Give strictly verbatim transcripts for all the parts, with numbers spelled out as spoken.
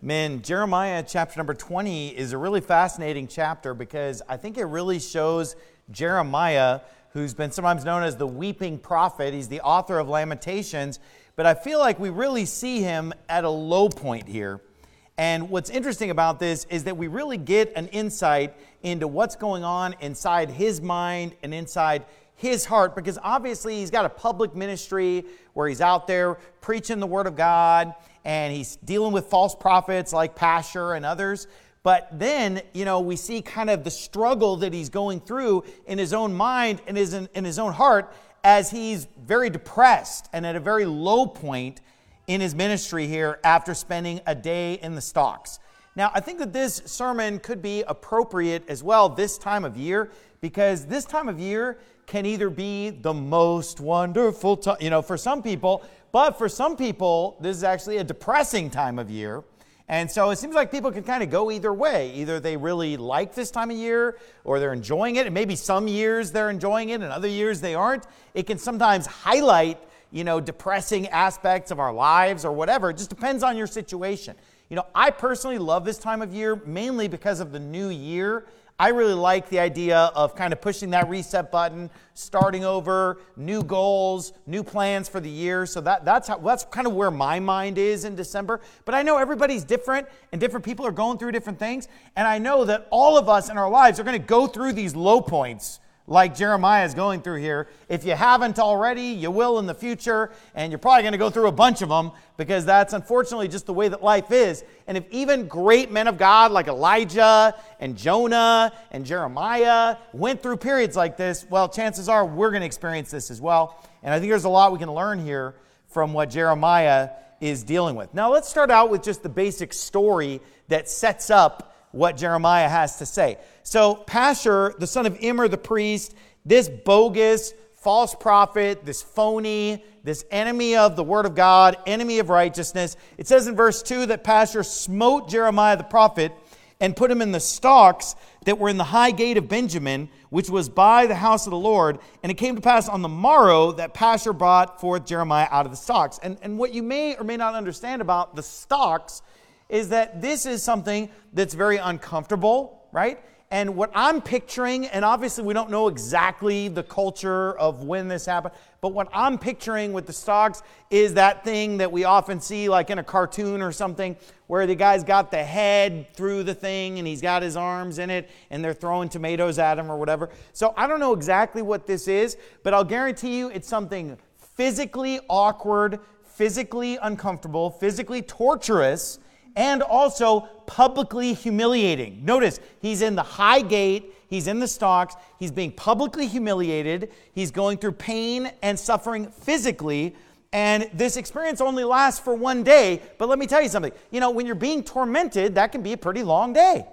Man, Jeremiah chapter number twenty is a really fascinating chapter because I think it really shows Jeremiah, who's been sometimes known as the weeping prophet. He's the author of Lamentations, but I feel like we really see him at a low point here. And what's interesting about this is that we really get an insight into what's going on inside his mind and inside his heart, because obviously he's got a public ministry where he's out there preaching the Word of God, and he's dealing with false prophets like Pashur and others. But then, you know, we see kind of the struggle that he's going through in his own mind and his, in his own heart as he's very depressed and at a very low point in his ministry here after spending a day in the stocks. Now, I think that this sermon could be appropriate as well this time of year, because this time of year can either be the most wonderful time, you know, for some people, but for some people, this is actually a depressing time of year. And so it seems like people can kind of go either way. Either they really like this time of year or they're enjoying it. And maybe some years they're enjoying it and other years they aren't. It can sometimes highlight, you know, depressing aspects of our lives or whatever. It just depends on your situation. You know, I personally love this time of year mainly because of the new year. I really like the idea of kind of pushing that reset button, starting over, new goals, new plans for the year. So that, that's how, that's kind of where my mind is in December. But I know everybody's different and different people are going through different things. And I know that all of us in our lives are going to go through these low points like Jeremiah is going through here. If you haven't already, you will in the future, and you're probably going to go through a bunch of them because that's unfortunately just the way that life is. And if even great men of God like Elijah and Jonah and Jeremiah went through periods like this, well, chances are we're going to experience this as well. And I think there's a lot we can learn here from what Jeremiah is dealing with. Now, let's start out with just the basic story that sets up what Jeremiah has to say. So Pashur, the son of Immer the priest, this bogus false prophet, this phony, this enemy of the word of God, enemy of righteousness. It says in verse two that Pashur smote Jeremiah the prophet and put him in the stocks that were in the high gate of Benjamin, which was by the house of the Lord. And it came to pass on the morrow that Pashur brought forth Jeremiah out of the stocks. And, and what you may or may not understand about the stocks is that this is something that's very uncomfortable, right? And what I'm picturing, and obviously we don't know exactly the culture of when this happened, but what I'm picturing with the stocks is that thing that we often see like in a cartoon or something where the guy's got the head through the thing and he's got his arms in it and they're throwing tomatoes at him or whatever. So I don't know exactly what this is, but I'll guarantee you it's something physically awkward, physically uncomfortable, physically torturous, and also publicly humiliating. Notice, he's in the high gate, he's in the stocks, he's being publicly humiliated, he's going through pain and suffering physically, and this experience only lasts for one day. But let me tell you something, you know, when you're being tormented, that can be a pretty long day.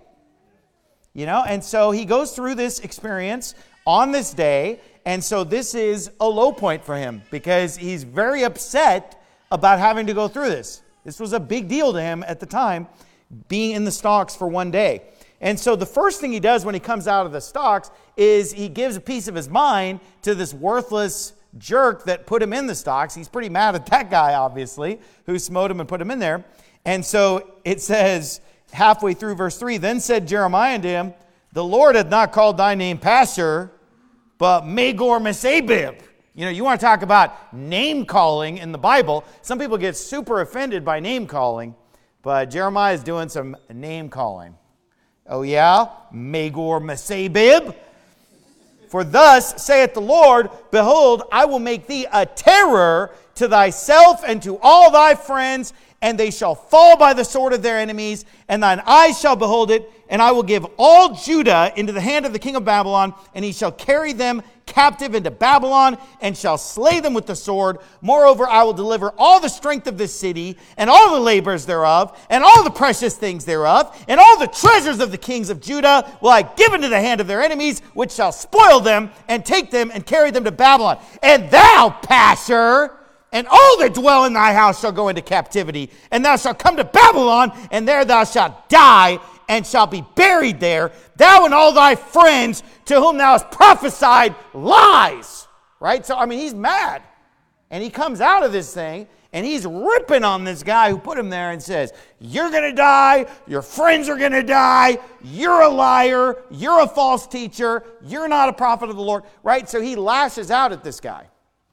You know, and so he goes through this experience on this day, and so this is a low point for him because he's very upset about having to go through this. This was a big deal to him at the time, being in the stocks for one day. And so the first thing he does when he comes out of the stocks is he gives a piece of his mind to this worthless jerk that put him in the stocks. He's pretty mad at that guy, obviously, who smote him and put him in there. And so it says halfway through verse three, then said Jeremiah unto him, the Lord hath not called thy name Pashur, but Magor-Missabib. You know, you want to talk about name calling in the Bible. Some people get super offended by name calling, but Jeremiah is doing some name calling. Oh yeah? Magor-Missabib. For thus saith the Lord, behold, I will make thee a terror to thyself and to all thy friends, and they shall fall by the sword of their enemies, and thine eyes shall behold it, and I will give all Judah into the hand of the king of Babylon, and he shall carry them captive into Babylon, and shall slay them with the sword. Moreover, I will deliver all the strength of this city, and all the labors thereof, and all the precious things thereof, and all the treasures of the kings of Judah will I give into the hand of their enemies, which shall spoil them, and take them, and carry them to Babylon. And thou, Pashur, and all that dwell in thy house shall go into captivity, and thou shalt come to Babylon, and there thou shalt die, and shalt be buried there, thou and all thy friends to whom thou hast prophesied lies. Right? So, I mean, he's mad. And he comes out of this thing, and he's ripping on this guy who put him there and says, you're going to die, your friends are going to die, you're a liar, you're a false teacher, you're not a prophet of the Lord, right? So he lashes out at this guy.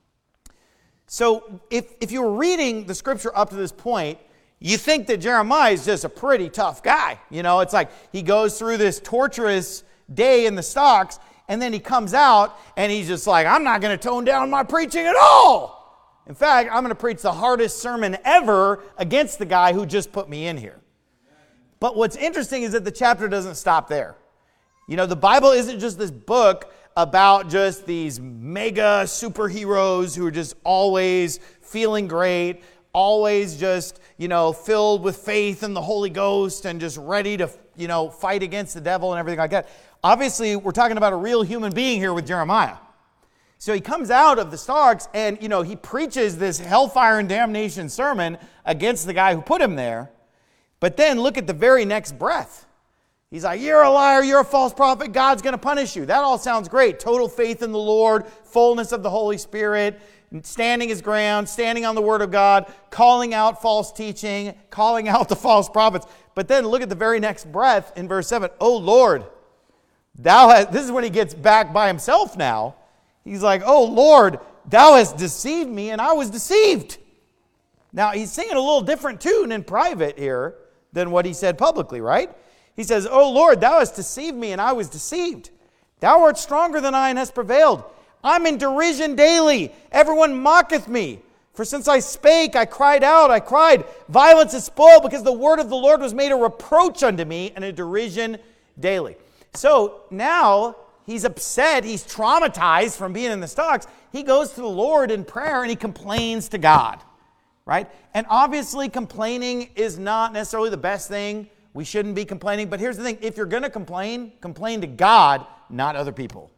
So if, if you were reading the scripture up to this point, you think that Jeremiah is just a pretty tough guy. You know, it's like he goes through this torturous day in the stocks, and then he comes out and he's just like, I'm not going to tone down my preaching at all. In fact, I'm going to preach the hardest sermon ever against the guy who just put me in here. But what's interesting is that the chapter doesn't stop there. You know, the Bible isn't just this book about just these mega superheroes who are just always feeling great, always just, you know, filled with faith in the Holy Ghost and just ready to, you know, fight against the devil and everything like that. Obviously, we're talking about a real human being here with Jeremiah. So he comes out of the stocks and, you know, he preaches this hellfire and damnation sermon against the guy who put him there. But then look at the very next breath. He's like, you're a liar, you're a false prophet, God's going to punish you. That all sounds great. Total faith in the Lord, fullness of the Holy Spirit, standing his ground, standing on the Word of God, calling out false teaching, calling out the false prophets. But then look at the very next breath in verse seven. Oh Lord, thou hast, this is when he gets back by himself now. He's like, oh Lord, thou hast deceived me and I was deceived. Now he's singing a little different tune in private here than what he said publicly, right? He says, oh Lord, thou hast deceived me and I was deceived. Thou art stronger than I and hast prevailed. I'm in derision daily. Everyone mocketh me. For since I spake, I cried out, I cried, violence is spoiled, because the word of the Lord was made a reproach unto me and a derision daily. So now he's upset, he's traumatized from being in the stocks. He goes to the Lord in prayer and he complains to God, right? And obviously complaining is not necessarily the best thing. We shouldn't be complaining. But here's the thing. If you're going to complain, complain to God, not other people.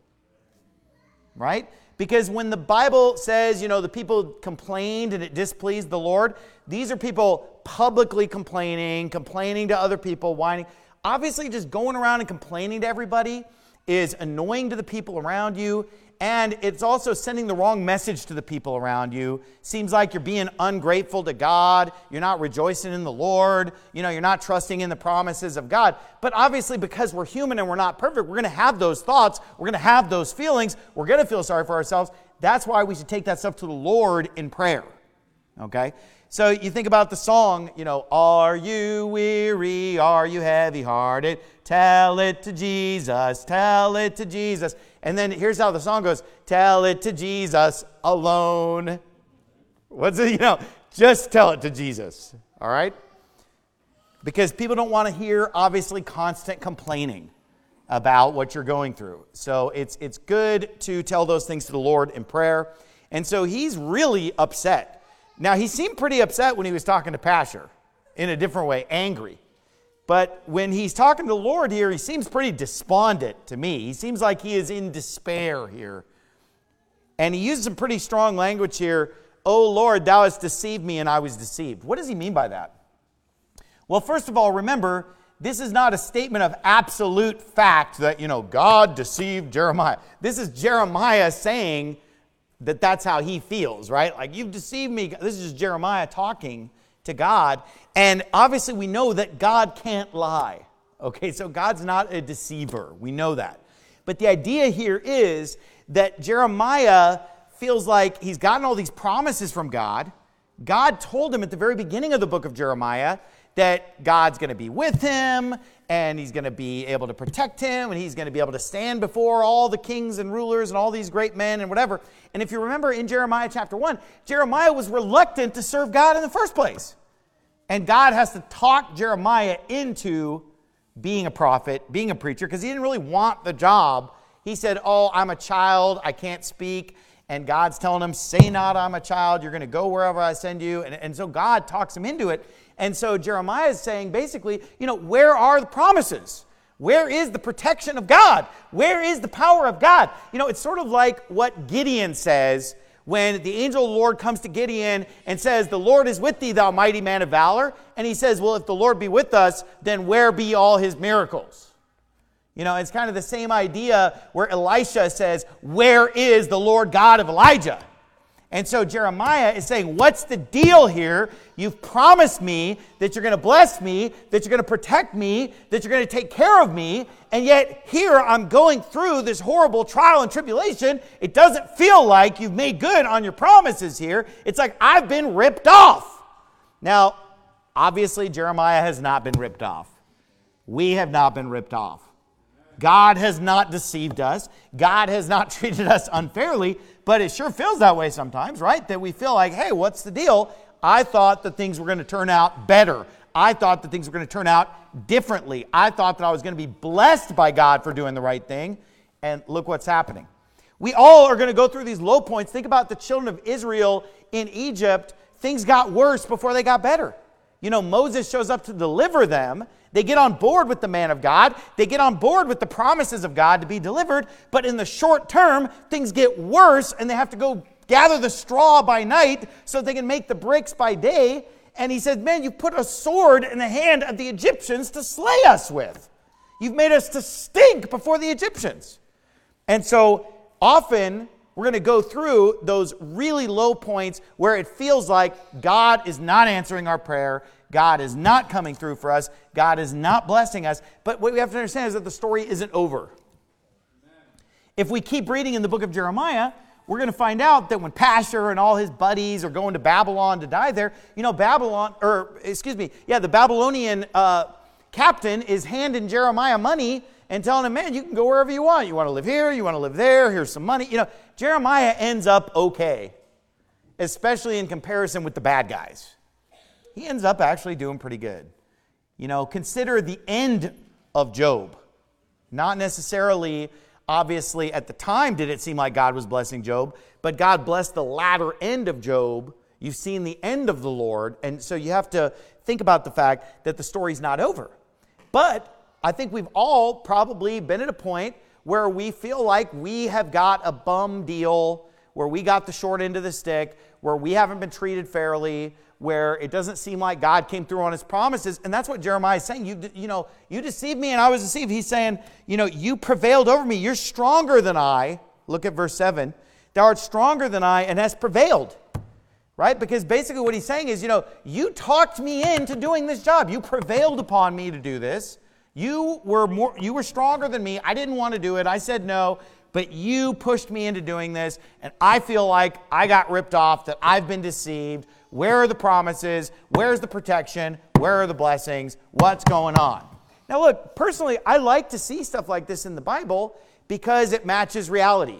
Right? Because when the Bible says, you know, the people complained and it displeased the Lord, these are people publicly complaining, complaining to other people, whining. Obviously, just going around and complaining to everybody is annoying to the people around you. And it's also sending the wrong message to the people around you. Seems like you're being ungrateful to God. You're not rejoicing in the Lord. You know, you're not trusting in the promises of God. But obviously, because we're human and we're not perfect, we're going to have those thoughts. We're going to have those feelings. We're going to feel sorry for ourselves. That's why we should take that stuff to the Lord in prayer. Okay? So you think about the song, you know, are you weary? Are you heavy-hearted? Tell it to Jesus. Tell it to Jesus. And then here's how the song goes. Tell it to Jesus alone. What's it? You know, just tell it to Jesus. All right? Because people don't want to hear, obviously, constant complaining about what you're going through. So it's it's good to tell those things to the Lord in prayer. And so he's really upset. Now, he seemed pretty upset when he was talking to Pasher in a different way, angry. But when he's talking to the Lord here, he seems pretty despondent to me. He seems like he is in despair here. And he uses some pretty strong language here. Oh Lord, thou hast deceived me and I was deceived. What does he mean by that? Well, first of all, remember, this is not a statement of absolute fact that, you know, God deceived Jeremiah. This is Jeremiah saying that that's how he feels, right? Like, you've deceived me. This is just Jeremiah talking to God. And obviously we know that God can't lie. Okay, so God's not a deceiver. We know that. But the idea here is that Jeremiah feels like he's gotten all these promises from God. God told him at the very beginning of the book of Jeremiah that God's going to be with him and he's going to be able to protect him and he's going to be able to stand before all the kings and rulers and all these great men and whatever. And if you remember in Jeremiah chapter one, Jeremiah was reluctant to serve God in the first place. And God has to talk Jeremiah into being a prophet, being a preacher, because he didn't really want the job. He said, oh, I'm a child, I can't speak. And God's telling him, say not I'm a child, you're going to go wherever I send you. And, and so God talks him into it. And so Jeremiah is saying basically, you know, where are the promises? Where is the protection of God? Where is the power of God? You know, it's sort of like what Gideon says when the angel of the Lord comes to Gideon and says, the Lord is with thee, thou mighty man of valor. And he says, well, if the Lord be with us, then where be all his miracles? You know, it's kind of the same idea where Elisha says, where is the Lord God of Elijah? And so Jeremiah is saying, what's the deal here? You've promised me that you're going to bless me, that you're going to protect me, that you're going to take care of me. And yet here I'm going through this horrible trial and tribulation. It doesn't feel like you've made good on your promises here. It's like I've been ripped off. Now, obviously Jeremiah has not been ripped off. We have not been ripped off. God has not deceived us. God has not treated us unfairly, but it sure feels that way sometimes, right? That we feel like, hey, what's the deal? I thought that things were going to turn out better. I thought that things were going to turn out differently. I thought that I was going to be blessed by God for doing the right thing. And look what's happening. We all are going to go through these low points. Think about the children of Israel in Egypt. Things got worse before they got better. You know, Moses shows up to deliver them. They get on board with the man of God. They get on board with the promises of God to be delivered. But in the short term, things get worse and they have to go gather the straw by night so they can make the bricks by day. And he said, man, you put a sword in the hand of the Egyptians to slay us with. You've made us to stink before the Egyptians. And so often we're going to go through those really low points where it feels like God is not answering our prayer. God is not coming through for us. God is not blessing us. But what we have to understand is that the story isn't over. If we keep reading in the book of Jeremiah, we're going to find out that when Pashur and all his buddies are going to Babylon to die there, you know, Babylon, or excuse me, yeah, the Babylonian uh, captain is handing Jeremiah money and telling him, man, you can go wherever you want. You want to live here, you want to live there, here's some money. You know, Jeremiah ends up okay, especially in comparison with the bad guys. He ends up actually doing pretty good. You know, consider the end of Job. Not necessarily, obviously, at the time did it seem like God was blessing Job, but God blessed the latter end of Job. You've seen the end of the Lord, and so you have to think about the fact that the story's not over. But I think we've all probably been at a point where we feel like we have got a bum deal, where we got the short end of the stick, where we haven't been treated fairly, where it doesn't seem like God came through on his promises. And that's what Jeremiah is saying. You, you know, you deceived me and I was deceived. He's saying, you know, you prevailed over me. You're stronger than I. Look at verse seven. Thou art stronger than I and hast prevailed. Right? Because basically what he's saying is, you know, you talked me into doing this job. You prevailed upon me to do this. You were more, you were stronger than me. I didn't want to do it. I said no. But you pushed me into doing this, and I feel like I got ripped off, that I've been deceived. Where are the promises? Where's the protection? Where are the blessings? What's going on? Now look, personally, I like to see stuff like this in the Bible because it matches reality.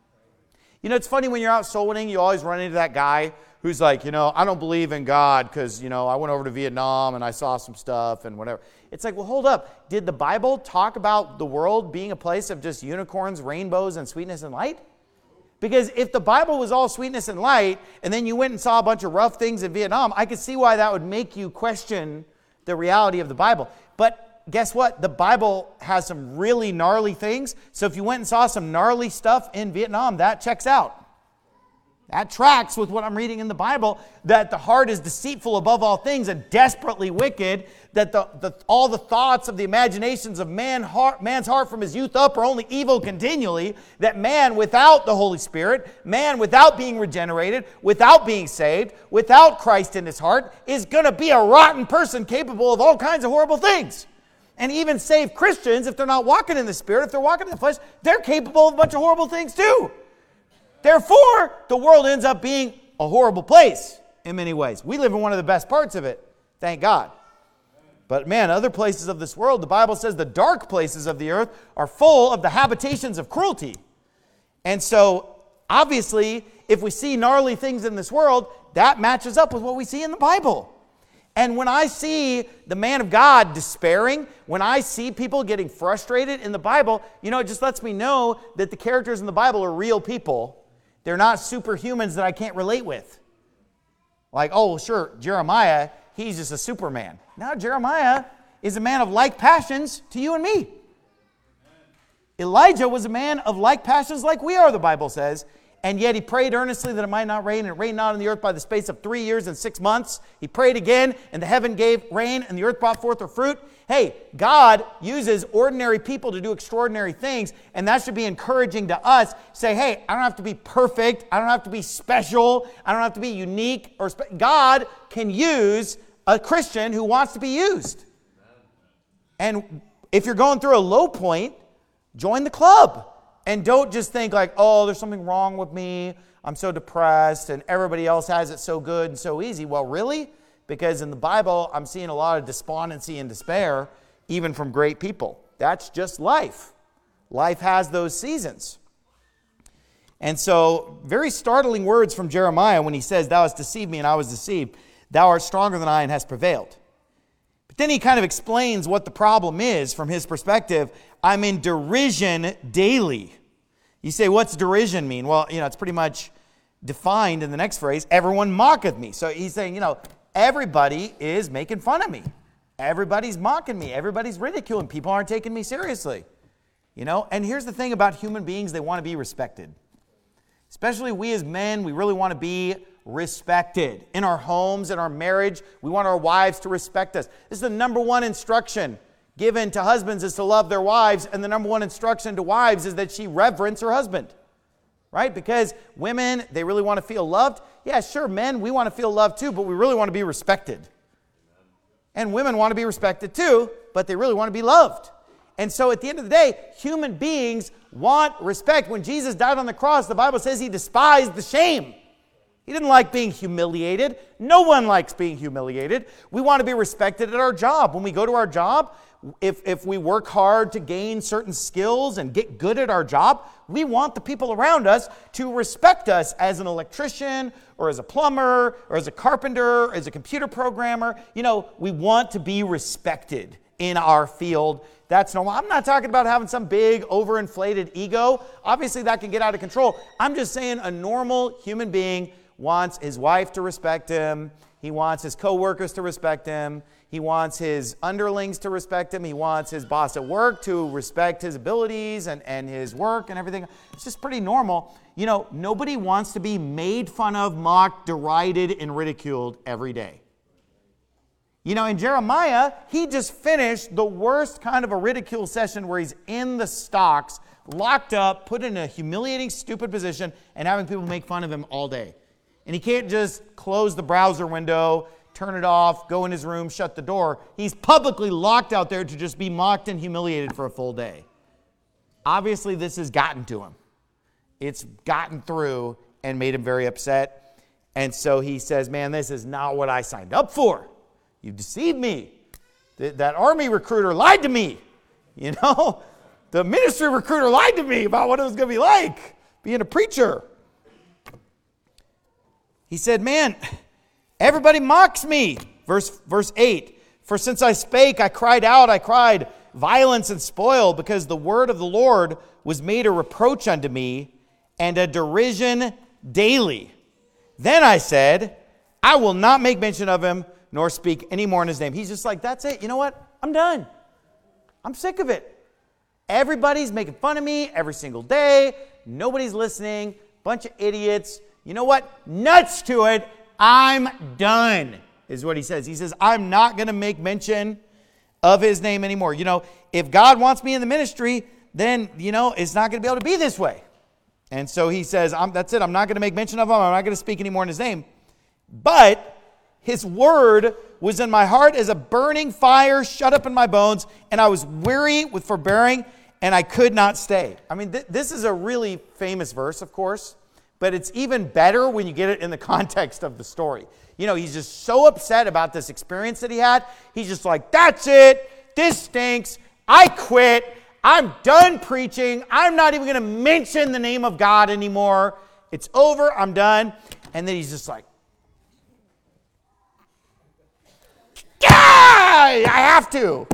You know, it's funny when you're out soul winning, you always run into that guy who's like, you know, I don't believe in God because, you know, I went over to Vietnam and I saw some stuff and whatever. It's like, well, hold up. Did the Bible talk about the world being a place of just unicorns, rainbows, and sweetness and light? Because if the Bible was all sweetness and light, and then you went and saw a bunch of rough things in Vietnam, I could see why that would make you question the reality of the Bible. But guess what? The Bible has some really gnarly things. So if you went and saw some gnarly stuff in Vietnam, that checks out. That tracks with what I'm reading in the Bible, that the heart is deceitful above all things and desperately wicked, that the, the, all the thoughts of the imaginations of man heart, man's heart from his youth up are only evil continually, that man without the Holy Spirit, man without being regenerated, without being saved, without Christ in his heart, is going to be a rotten person capable of all kinds of horrible things. And even saved Christians, if they're not walking in the Spirit, if they're walking in the flesh, they're capable of a bunch of horrible things too. Therefore, the world ends up being a horrible place in many ways. We live in one of the best parts of it, thank God. But man, other places of this world, the Bible says the dark places of the earth are full of the habitations of cruelty. And so, obviously, if we see gnarly things in this world, that matches up with what we see in the Bible. And when I see the man of God despairing, when I see people getting frustrated in the Bible, you know, it just lets me know that the characters in the Bible are real people. They're not superhumans that I can't relate with. Like, oh, sure, Jeremiah, he's just a superman. Now, Jeremiah is a man of like passions to you and me. Elijah was a man of like passions like we are, the Bible says. And yet he prayed earnestly that it might not rain, and it rained not on the earth by the space of three years and six months. He prayed again, and the heaven gave rain, and the earth brought forth her fruit. Hey, God uses ordinary people to do extraordinary things, and that should be encouraging to us. Say, hey, I don't have to be perfect. I don't have to be special. I don't have to be unique. Or spe- God can use a Christian who wants to be used. And if you're going through a low point, join the club. And don't just think like, oh, there's something wrong with me. I'm so depressed and everybody else has it so good and so easy. Well, really? Because in the Bible, I'm seeing a lot of despondency and despair, even from great people. That's just life. Life has those seasons. And so, very startling words from Jeremiah when he says, thou hast deceived me and I was deceived. Thou art stronger than I and hast prevailed. But then he kind of explains what the problem is from his perspective. I'm in derision daily. You say, what's derision mean? Well, you know, it's pretty much defined in the next phrase, everyone mocketh me. So he's saying, you know, everybody is making fun of me. Everybody's mocking me. Everybody's ridiculing. People aren't taking me seriously. You know, and here's the thing about human beings, they want to be respected. Especially we as men, we really want to be respected. In our homes, in our marriage, we want our wives to respect us. This is the number one instruction given to husbands is to love their wives, and the number one instruction to wives is that she reverence her husband. Right? Because women, they really want to feel loved. Yeah, sure, men, we want to feel loved too, but we really want to be respected. And women want to be respected too, but they really want to be loved. And so at the end of the day, human beings want respect. When Jesus died on the cross, the Bible says he despised the shame. He didn't like being humiliated. No one likes being humiliated. We want to be respected at our job. When we go to our job, if, if we work hard to gain certain skills and get good at our job, we want the people around us to respect us as an electrician or as a plumber or as a carpenter, or as a computer programmer. You know, we want to be respected in our field. That's normal. I'm not talking about having some big overinflated ego. Obviously, that can get out of control. I'm just saying a normal human being wants his wife to respect him. He wants his coworkers to respect him. He wants his underlings to respect him. He wants his boss at work to respect his abilities and, and his work and everything. It's just pretty normal. You know, nobody wants to be made fun of, mocked, derided, and ridiculed every day. You know, in Jeremiah, he just finished the worst kind of a ridicule session where he's in the stocks, locked up, put in a humiliating, stupid position, and having people make fun of him all day. And he can't just close the browser window, turn it off, go in his room, shut the door. He's publicly locked out there to just be mocked and humiliated for a full day. Obviously, this has gotten to him. It's gotten through and made him very upset. And so he says, man, this is not what I signed up for. You deceived me. Th- that army recruiter lied to me. You know, the ministry recruiter lied to me about what it was going to be like being a preacher. He said, man, everybody mocks me. Verse, verse eight, for since I spake, I cried out, I cried violence and spoil, because the word of the Lord was made a reproach unto me and a derision daily. Then I said, I will not make mention of him, nor speak any more in his name. He's just like, that's it. You know what? I'm done. I'm sick of it. Everybody's making fun of me every single day. Nobody's listening. Bunch of idiots. You know what? Nuts to it. I'm done, is what he says. He says, I'm not going to make mention of his name anymore. You know, if God wants me in the ministry, then, you know, it's not going to be able to be this way. And so he says, I'm, that's it. I'm not going to make mention of him. I'm not going to speak anymore in his name. But his word was in my heart as a burning fire shut up in my bones, and I was weary with forbearing, and I could not stay. I mean, th- this is a really famous verse, of course, but it's even better when you get it in the context of the story. You know, he's just so upset about this experience that he had. He's just like, that's it. This stinks. I quit. I'm done preaching. I'm not even going to mention the name of God anymore. It's over. I'm done. And then he's just like, yeah, I have to.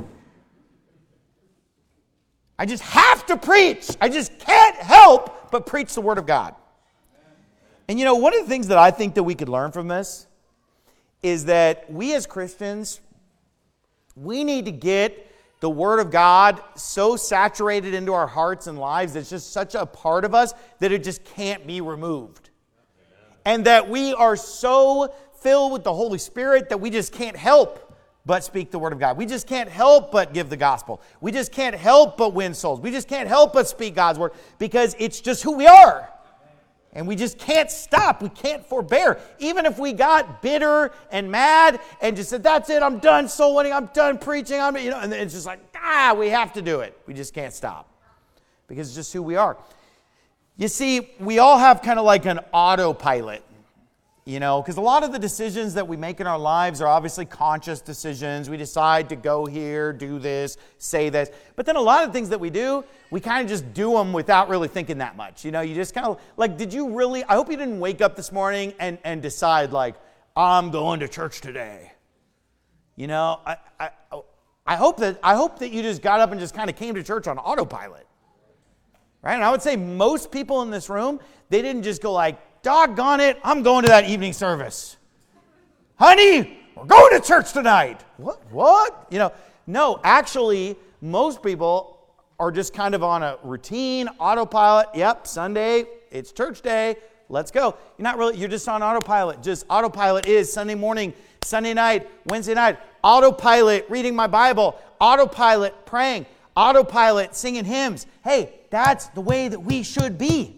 I just have to preach. I just can't help but preach the word of God. And you know, one of the things that I think that we could learn from this is that we as Christians, we need to get the Word of God so saturated into our hearts and lives, it's just such a part of us that it just can't be removed. And that we are so filled with the Holy Spirit that we just can't help but speak the Word of God. We just can't help but give the gospel. We just can't help but win souls. We just can't help but speak God's Word because it's just who we are. And we just can't stop. We can't forbear. Even if we got bitter and mad and just said, that's it, I'm done soul winning, I'm done preaching, I'm, you know, and it's just like, ah, we have to do it. We just can't stop because it's just who we are. You see, we all have kind of like an autopilot. You know, because a lot of the decisions that we make in our lives are obviously conscious decisions. We decide to go here, do this, say this. But then a lot of things that we do, we kind of just do them without really thinking that much. You know, you just kind of, like, did you really, I hope you didn't wake up this morning and, and decide, like, I'm going to church today. You know, I, I, I hope that I hope that you just got up and just kind of came to church on autopilot. Right? And I would say most people in this room, they didn't just go like, doggone it, I'm going to that evening service. Honey, we're going to church tonight. What? What? You know, no, actually, most people are just kind of on a routine, autopilot. Yep, Sunday, it's church day. Let's go. You're not really, you're just on autopilot. Just autopilot is Sunday morning, Sunday night, Wednesday night. Autopilot reading my Bible. Autopilot praying. Autopilot singing hymns. Hey, that's the way that we should be.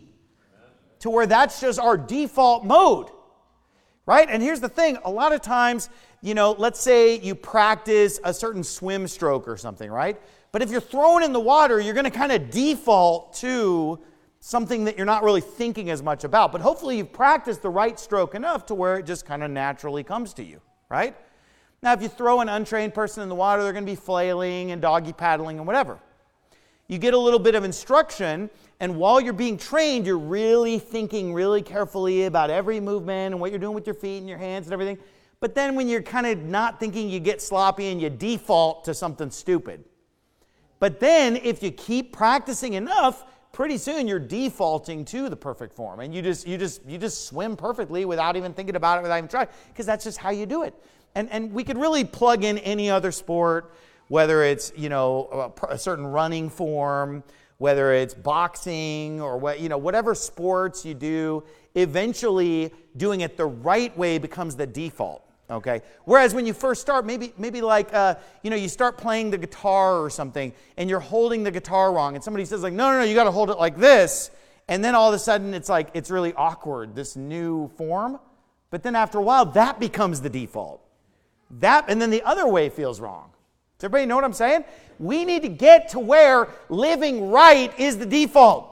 To where that's just our default mode, right? And here's the thing. A lot of times, you know, let's say you practice a certain swim stroke or something, right? But if you're thrown in the water, you're going to kind of default to something that you're not really thinking as much about. But hopefully you've practiced the right stroke enough to where it just kind of naturally comes to you, right? Now, if you throw an untrained person in the water, they're going to be flailing and doggy paddling and whatever. You get a little bit of instruction, and while you're being trained, you're really thinking really carefully about every movement and what you're doing with your feet and your hands and everything. But then when you're kind of not thinking, you get sloppy and you default to something stupid. But then if you keep practicing enough, pretty soon you're defaulting to the perfect form. And you just you just you just swim perfectly without even thinking about it, without even trying, because that's just how you do it. And and we could really plug in any other sport, whether it's, you know, a, a certain running form, whether it's boxing or what, you know, whatever sports you do, eventually doing it the right way becomes the default. Okay. Whereas when you first start, maybe maybe like uh, you know, you start playing the guitar or something, and you're holding the guitar wrong, and somebody says like, no, no, no, you got to hold it like this, and then all of a sudden it's like it's really awkward, this new form. But then after a while, that becomes the default. That and then the other way feels wrong. Does everybody know what I'm saying? We need to get to where living right is the default.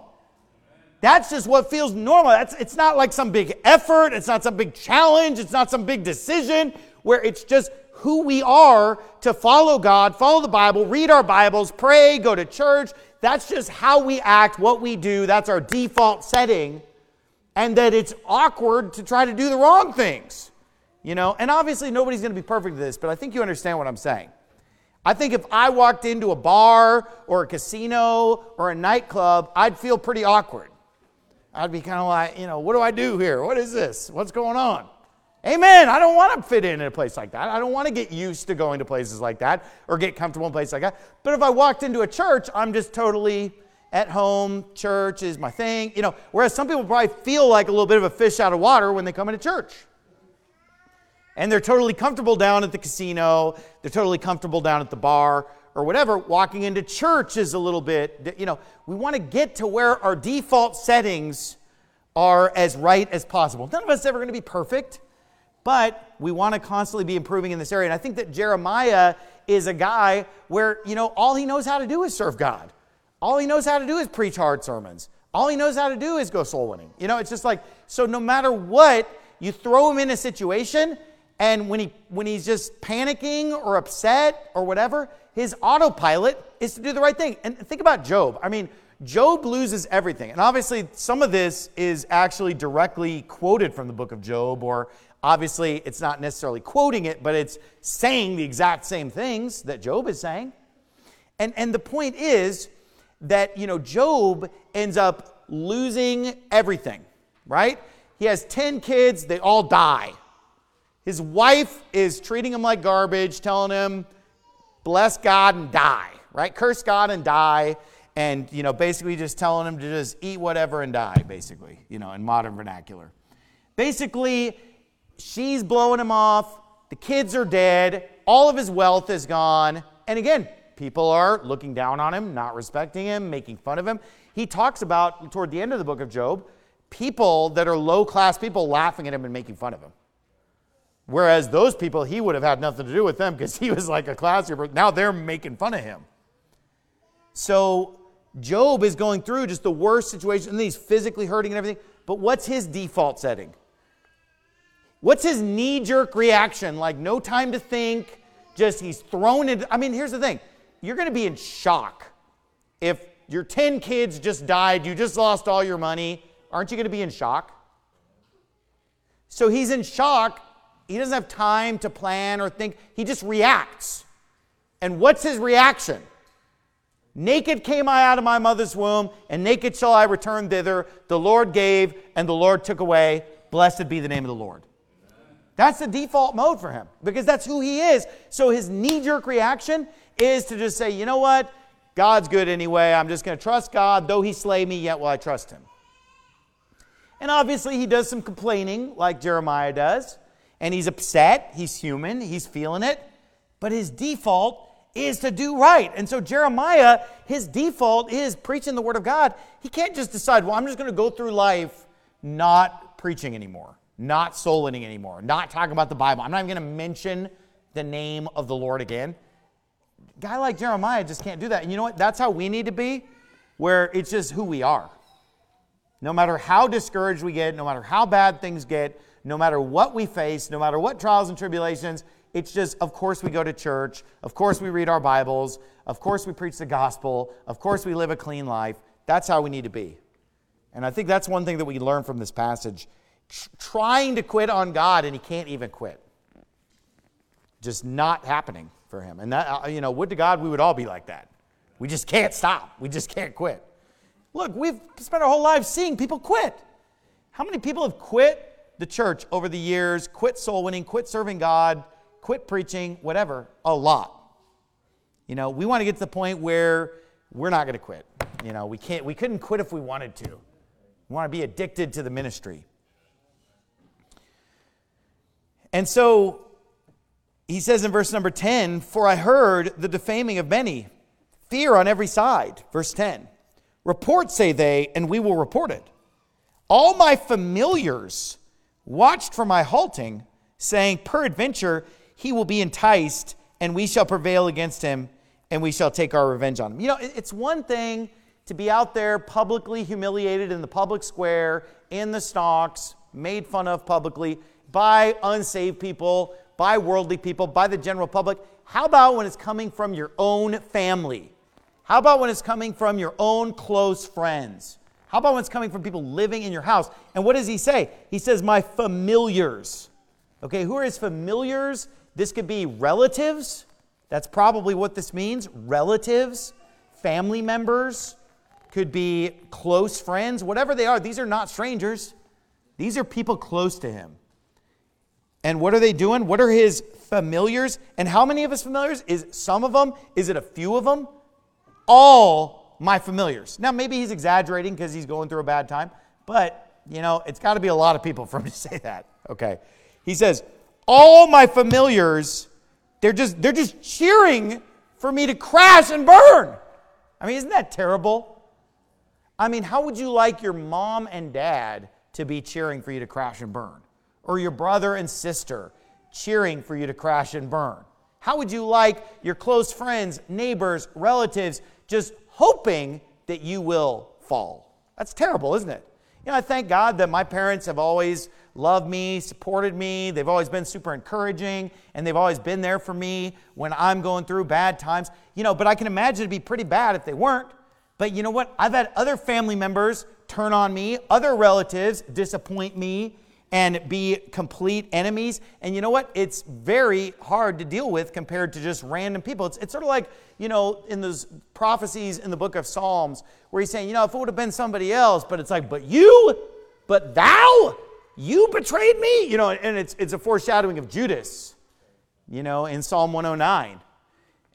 That's just what feels normal. That's, it's not like some big effort. It's not some big challenge. It's not some big decision where it's just who we are to follow God, follow the Bible, read our Bibles, pray, go to church. That's just how we act, what we do. That's our default setting. And that it's awkward to try to do the wrong things. You know, and obviously nobody's going to be perfect at this, but I think you understand what I'm saying. I think if I walked into a bar or a casino or a nightclub, I'd feel pretty awkward. I'd be kind of like, you know, what do I do here? What is this? What's going on? Amen. I don't want to fit in in a place like that. I don't want to get used to going to places like that or get comfortable in a place like that. But if I walked into a church, I'm just totally at home. Church is my thing. You know, whereas some people probably feel like a little bit of a fish out of water when they come into church. And they're totally comfortable down at the casino. They're totally comfortable down at the bar or whatever. Walking into church is a little bit, you know, we want to get to where our default settings are as right as possible. None of us is ever going to be perfect, but we want to constantly be improving in this area. And I think that Jeremiah is a guy where, you know, all he knows how to do is serve God. All he knows how to do is preach hard sermons. All he knows how to do is go soul winning. You know, it's just like, so no matter what, you throw him in a situation, and when he when he's just panicking or upset or whatever, his autopilot is to do the right thing. And think about Job. I mean, Job loses everything. And obviously, some of this is actually directly quoted from the book of Job, or obviously, it's not necessarily quoting it, but it's saying the exact same things that Job is saying. And, and the point is that, you know, Job ends up losing everything, right? He has ten kids, they all die. His wife is treating him like garbage, telling him, bless God and die, right? Curse God and die, and, you know, basically just telling him to just eat whatever and die, basically, you know, in modern vernacular. Basically, she's blowing him off, the kids are dead, all of his wealth is gone, and again, people are looking down on him, not respecting him, making fun of him. He talks about, toward the end of the book of Job, people that are low-class people laughing at him and making fun of him. Whereas those people, he would have had nothing to do with them because he was like a classier person. Now they're making fun of him. So Job is going through just the worst situation, and he's physically hurting and everything. But what's his default setting? What's his knee-jerk reaction? Like no time to think, just he's thrown into... I mean, here's the thing. You're going to be in shock. If your ten kids just died, you just lost all your money, aren't you going to be in shock? So he's in shock. He doesn't have time to plan or think. He just reacts. And what's his reaction? Naked came I out of my mother's womb, and naked shall I return thither. The Lord gave, and the Lord took away. Blessed be the name of the Lord. That's the default mode for him, because that's who he is. So his knee-jerk reaction is to just say, you know what? God's good anyway. I'm just going to trust God. Though he slay me, yet will I trust him. And obviously he does some complaining like Jeremiah does. And he's upset. He's human. He's feeling it. But his default is to do right. And so Jeremiah, his default is preaching the word of God. He can't just decide, well, I'm just going to go through life not preaching anymore, not soul winning anymore, not talking about the Bible. I'm not even going to mention the name of the Lord again. A guy like Jeremiah just can't do that. And you know what? That's how we need to be, where it's just who we are. No matter how discouraged we get, no matter how bad things get, no matter what we face, no matter what trials and tribulations, it's just, of course we go to church, of course we read our Bibles, of course we preach the gospel, of course we live a clean life. That's how we need to be. And I think that's one thing that we learn from this passage. Trying to quit on God, and he can't even quit. Just not happening for him. And that, you know, would to God we would all be like that. We just can't stop. We just can't quit. Look, we've spent our whole lives seeing people quit. How many people have quit the church over the years, quit soul winning, quit serving God, quit preaching, whatever? A lot. You know, we want to get to the point where we're not going to quit. You know, we can't. We couldn't quit if we wanted to. We want to be addicted to the ministry. And so he says in verse number ten, for I heard the defaming of many, fear on every side. Verse ten, report, say they, and we will report it. All my familiars watched for my halting, saying, peradventure he will be enticed, and we shall prevail against him, and we shall take our revenge on him. You know, it's one thing to be out there publicly humiliated in the public square, in the stocks, made fun of publicly by unsaved people, by worldly people, by the general public. How about when it's coming from your own family? How about when it's coming from your own close friends? How about when it's coming from people living in your house? And what does he say? He says, my familiars. Okay, who are his familiars? This could be relatives. That's probably what this means. Relatives, family members, could be close friends, whatever they are. These are not strangers. These are people close to him. And what are they doing? What are his familiars? And how many of his familiars? Is some of them? Is it a few of them? All my familiars. Now, maybe he's exaggerating because he's going through a bad time, but, you know, it's got to be a lot of people for him to say that. Okay. He says, all my familiars, they're just, they're just cheering for me to crash and burn. I mean, isn't that terrible? I mean, how would you like your mom and dad to be cheering for you to crash and burn? Or your brother and sister cheering for you to crash and burn? How would you like your close friends, neighbors, relatives just hoping that you will fall? That's terrible, isn't it? You know, I thank God that my parents have always loved me, supported me. They've always been super encouraging, and they've always been there for me when I'm going through bad times. You know, but I can imagine it'd be pretty bad if they weren't. But you know what? I've had other family members turn on me, other relatives disappoint me, and be complete enemies. And you know what? It's very hard to deal with compared to just random people. It's, it's sort of like, you know, in those prophecies in the book of Psalms where he's saying, you know, if it would have been somebody else, but it's like, but you, but thou, you betrayed me. You know, and it's, it's a foreshadowing of Judas, you know, in Psalm one oh nine.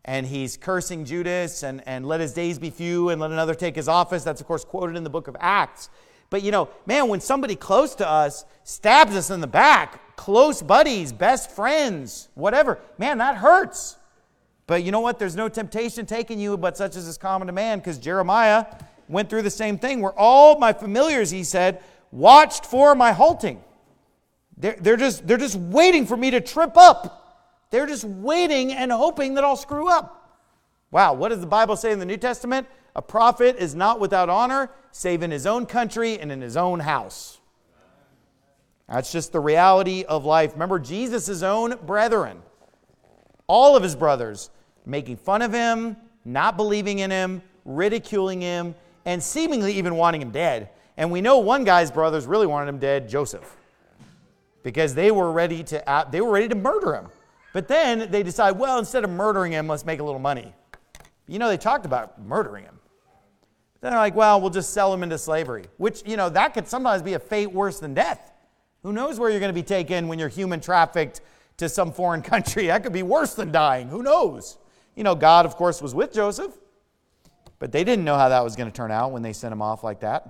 and he's cursing Judas and, and let his days be few and let another take his office. That's, of course, quoted in the book of Acts. But, you know, man, when somebody close to us stabs us in the back, close buddies, best friends, whatever, man, that hurts. But you know what? There's no temptation taking you, but such as is common to man, because Jeremiah went through the same thing, where all my familiars, he said, watched for my halting. They're, they're, just, they're just waiting for me to trip up. They're just waiting and hoping that I'll screw up. Wow, what does the Bible say in the New Testament? A prophet is not without honor, save in his own country and in his own house. That's just the reality of life. Remember, Jesus' own brethren, all of his brothers, making fun of him, not believing in him, ridiculing him, and seemingly even wanting him dead. And we know one guy's brothers really wanted him dead, Joseph, because they were ready to they were ready to murder him. But then they decide, well, instead of murdering him, let's make a little money. You know, they talked about murdering him. Then they're like, well, we'll just sell him into slavery, which, you know, that could sometimes be a fate worse than death. Who knows where you're going to be taken when you're human trafficked to some foreign country? That could be worse than dying. Who knows? You know, God, of course, was with Joseph, but they didn't know how that was going to turn out when they sent him off like that.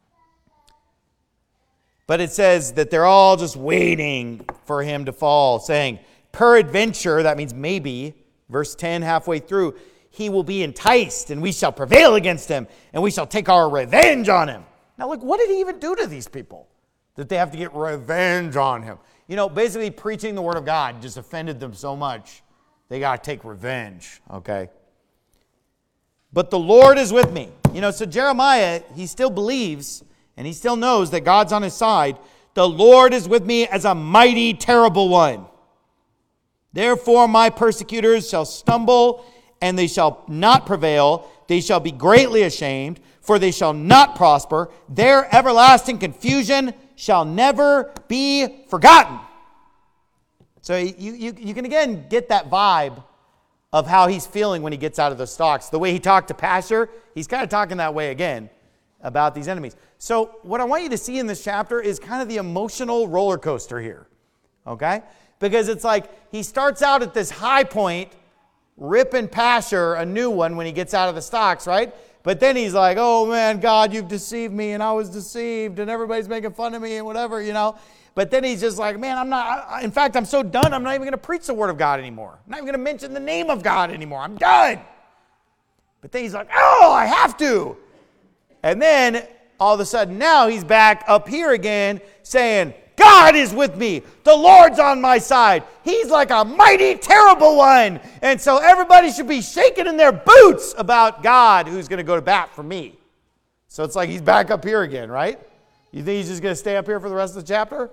But it says that they're all just waiting for him to fall, saying, peradventure, that means maybe, verse ten, halfway through, he will be enticed, and we shall prevail against him, and we shall take our revenge on him. Now, look, what did he even do to these people that they have to get revenge on him? You know, basically preaching the word of God just offended them so much, they got to take revenge, okay? But the Lord is with me. You know, so Jeremiah, he still believes, and he still knows that God's on his side. The Lord is with me as a mighty, terrible one. Therefore my persecutors shall stumble, and they shall not prevail. They shall be greatly ashamed, for they shall not prosper. Their everlasting confusion shall never be forgotten. So you, you, you can again get that vibe of how he's feeling when he gets out of the stocks. The way he talked to Pasher, he's kind of talking that way again about these enemies. So what I want you to see in this chapter is kind of the emotional roller coaster here. Okay? Because it's like he starts out at this high point, ripping Pasher a new one when he gets out of the stocks, right? But then he's like, oh man, God, you've deceived me, and I was deceived, and everybody's making fun of me and whatever, you know. But then he's just like, man, I'm not, I, in fact, I'm so done, I'm not even going to preach the word of God anymore. I'm not even going to mention the name of God anymore. I'm done. But then he's like, oh, I have to. And then all of a sudden now he's back up here again saying, God is with me. The Lord's on my side. He's like a mighty, terrible one. And so everybody should be shaking in their boots about God who's going to go to bat for me. So it's like he's back up here again, right? You think he's just going to stay up here for the rest of the chapter?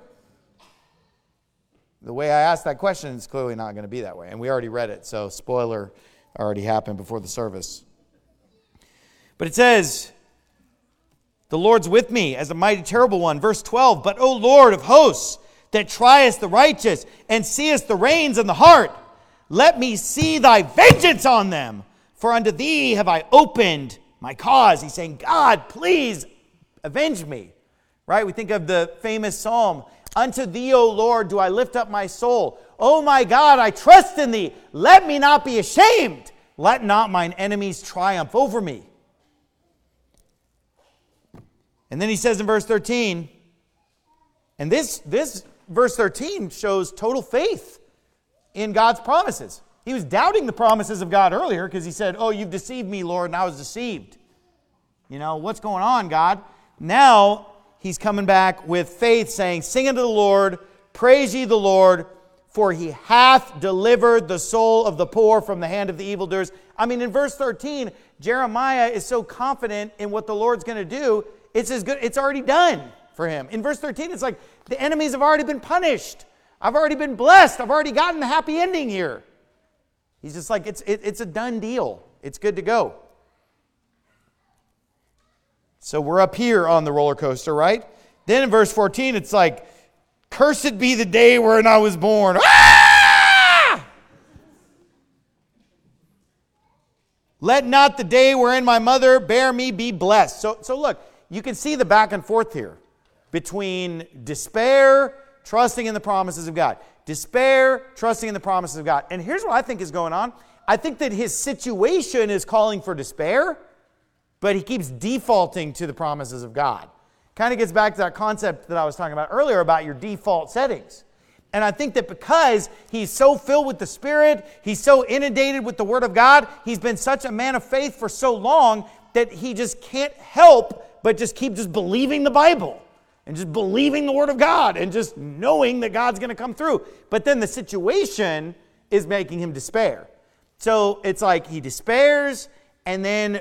The way I asked that question is clearly not going to be that way. And we already read it, so spoiler already happened before the service. But it says, the Lord's with me as a mighty terrible one. Verse twelve, but O Lord of hosts, that triest the righteous, and seest the reins in the heart, let me see thy vengeance on them. For unto thee have I opened my cause. He's saying, God, please avenge me. Right? We think of the famous psalm, unto thee, O Lord, do I lift up my soul. O my God, I trust in thee. Let me not be ashamed. Let not mine enemies triumph over me. And then he says in verse thirteen, and this, this verse thirteen shows total faith in God's promises. He was doubting the promises of God earlier because he said, oh, you've deceived me, Lord, and I was deceived. You know, what's going on, God? Now he's coming back with faith saying, sing unto the Lord, praise ye the Lord, for he hath delivered the soul of the poor from the hand of the evildoers. I mean, in verse thirteen, Jeremiah is so confident in what the Lord's going to do. It's as good. It's already done for him. In verse thirteen, it's like the enemies have already been punished. I've already been blessed. I've already gotten the happy ending here. He's just like, it's, it, it's a done deal. It's good to go. So we're up here on the roller coaster, right? Then in verse fourteen, it's like, cursed be the day wherein I was born. Ah! Let not the day wherein my mother bare me be blessed. So, so look, you can see the back and forth here between despair, trusting in the promises of God. Despair, trusting in the promises of God. And here's what I think is going on. I think that his situation is calling for despair, but he keeps defaulting to the promises of God. Kind of gets back to that concept that I was talking about earlier about your default settings. And I think that because he's so filled with the Spirit, he's so inundated with the Word of God, he's been such a man of faith for so long that he just can't help but just keep just believing the Bible and just believing the Word of God and just knowing that God's going to come through. But then the situation is making him despair. So it's like he despairs, and then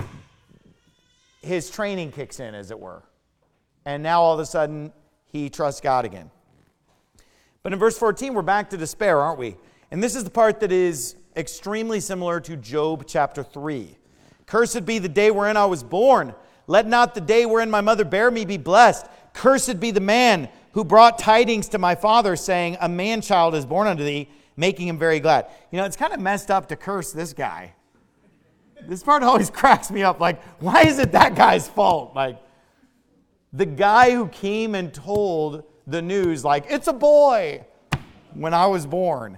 his training kicks in, as it were. And now all of a sudden, he trusts God again. But in verse fourteen, we're back to despair, aren't we? And this is the part that is extremely similar to Job chapter three. Cursed be the day wherein I was born. Let not the day wherein my mother bare me be blessed. Cursed be the man who brought tidings to my father, saying, a man-child is born unto thee, making him very glad. You know, it's kind of messed up to curse this guy. This part always cracks me up. Like, why is it that guy's fault? Like, the guy who came and told the news, like, it's a boy, when I was born.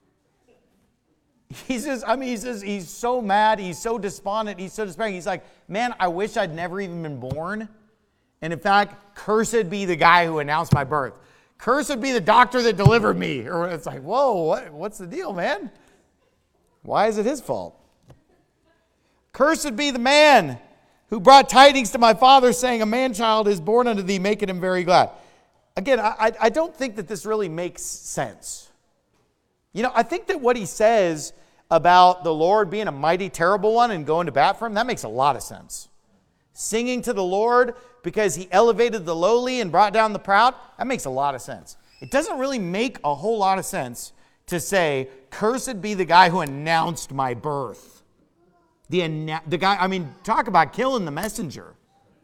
He's just, I mean, he's just, he's so mad. He's so despondent. He's so despairing. He's like, man, I wish I'd never even been born. And in fact, cursed be the guy who announced my birth. Cursed be the doctor that delivered me. Or it's like, whoa, what, what's the deal, man? Why is it his fault? Cursed be the man who brought tidings to my father, saying, a man-child is born unto thee, making him very glad. Again, I, I don't think that this really makes sense. You know, I think that what he says about the Lord being a mighty terrible one and going to bat for him, that makes a lot of sense. Singing to the Lord because he elevated the lowly and brought down the proud, that makes a lot of sense. It doesn't really make a whole lot of sense to say, cursed be the guy who announced my birth. The, the guy, I mean, talk about killing the messenger.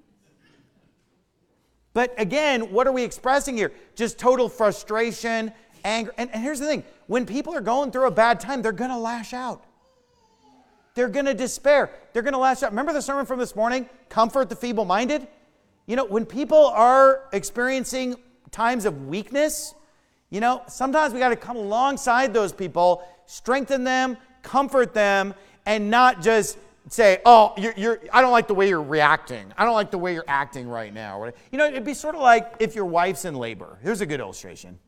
But again, what are we expressing here? Just total frustration, anger. And, and here's the thing. When people are going through a bad time, they're going to lash out. They're going to despair. They're going to lash out. Remember the sermon from this morning? Comfort the feeble-minded. You know, when people are experiencing times of weakness, you know, sometimes we got to come alongside those people, strengthen them, comfort them, and not just say, oh, you're, you're, I don't like the way you're reacting. I don't like the way you're acting right now. You know, it'd be sort of like if your wife's in labor. Here's a good illustration.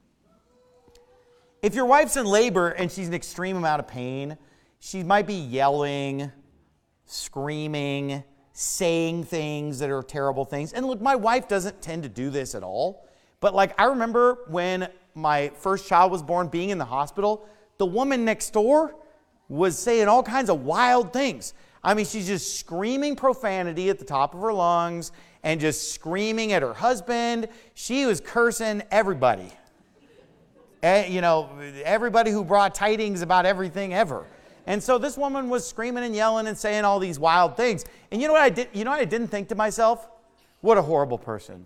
If your wife's in labor and she's in extreme amount of pain, she might be yelling, screaming, saying things that are terrible things. And look, my wife doesn't tend to do this at all. But like, I remember when my first child was born, being in the hospital, the woman next door was saying all kinds of wild things. I mean, she's just screaming profanity at the top of her lungs and just screaming at her husband. She was cursing everybody. Eh, you know, everybody who brought tidings about everything ever. And so this woman was screaming and yelling and saying all these wild things. And you know what I did? You know what I didn't think to myself? What a horrible person.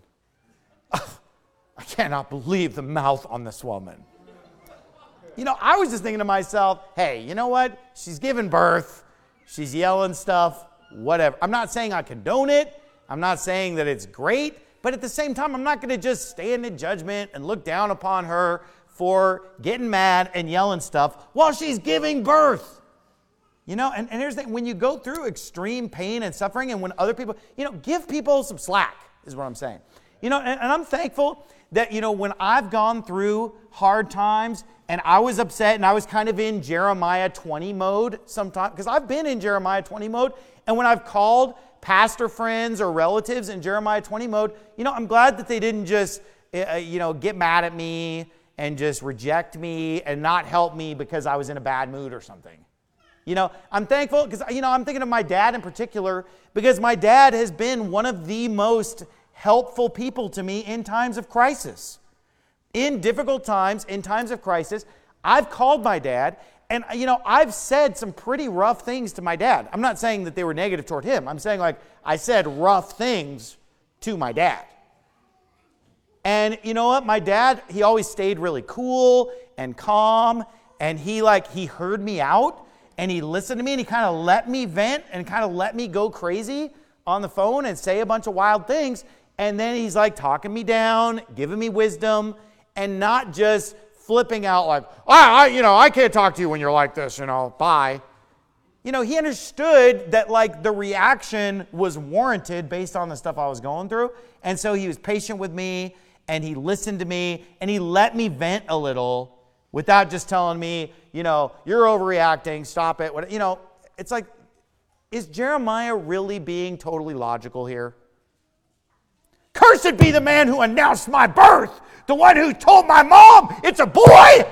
I cannot believe the mouth on this woman. You know, I was just thinking to myself, hey, you know what? She's giving birth. She's yelling stuff, whatever. I'm not saying I condone it. I'm not saying that it's great. But at the same time, I'm not going to just stand in judgment and look down upon her for getting mad and yelling stuff while she's giving birth. You know, and, and here's the thing. When you go through extreme pain and suffering, and when other people, you know, give people some slack is what I'm saying. You know, and, and I'm thankful that, you know, when I've gone through hard times and I was upset and I was kind of in Jeremiah twenty mode sometimes, because I've been in Jeremiah twenty mode, and when I've called pastor friends or relatives in Jeremiah twenty mode, you know, I'm glad that they didn't just, uh, you know, get mad at me and just reject me and not help me because I was in a bad mood or something. You know, I'm thankful because, you know, I'm thinking of my dad in particular, because my dad has been one of the most helpful people to me in times of crisis. In difficult times, in times of crisis, I've called my dad, and, you know, I've said some pretty rough things to my dad. I'm not saying that they were negative toward him. I'm saying, like, I said rough things to my dad. And you know what? My dad, he always stayed really cool and calm, and he, like, he heard me out, and he listened to me, and he kind of let me vent and kind of let me go crazy on the phone and say a bunch of wild things. And then he's like talking me down, giving me wisdom, and not just flipping out like, I, I, you know, I can't talk to you when you're like this, you know, bye. you know, he understood that like the reaction was warranted based on the stuff I was going through. And so he was patient with me and he listened to me and he let me vent a little without just telling me, you know, you're overreacting, stop it. What, you know, it's like, is Jeremiah really being totally logical here? Cursed be the man who announced my birth, the one who told my mom it's a boy.